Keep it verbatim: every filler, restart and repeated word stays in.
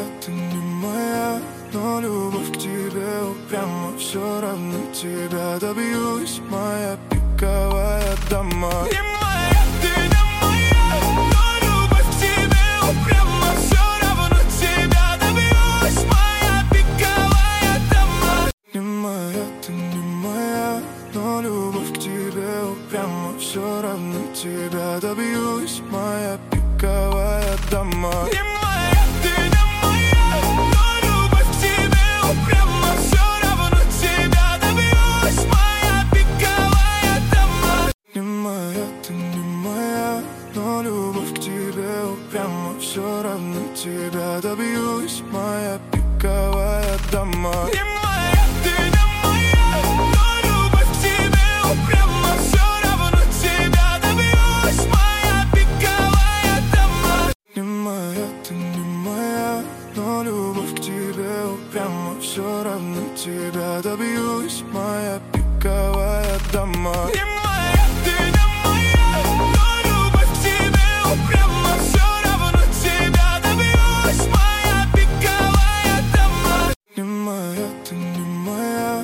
ты не моя, но любовь к тебе упрямо. Все равно тебя добьюсь, моя пиковая дама. Не моя, ты не моя, но любовь к тебе упрямо. Все равно тебя добьюсь, моя пиковая дама. Не моя, ты не моя, но любовь к тебе упрямо. Все равно тебя добьюсь, моя пиковая дама. Не моя, ты не моя, но любовь к тебе упрямо. Все равно тебя добьюсь, моя пиковая дама. Не моя, ты не моя, но любовь к тебе упрямо. Все равно тебя добьюсь, моя пиковая дама. Не моя, ты не моя, но любовь к тебе упрямо. Все равно тебя добьюсь, моя пиковая дама. Не моя, ты не моя, но любовь к тебе упрямо. Все равно тебя добьюсь, моя пиковая дама. Не моя.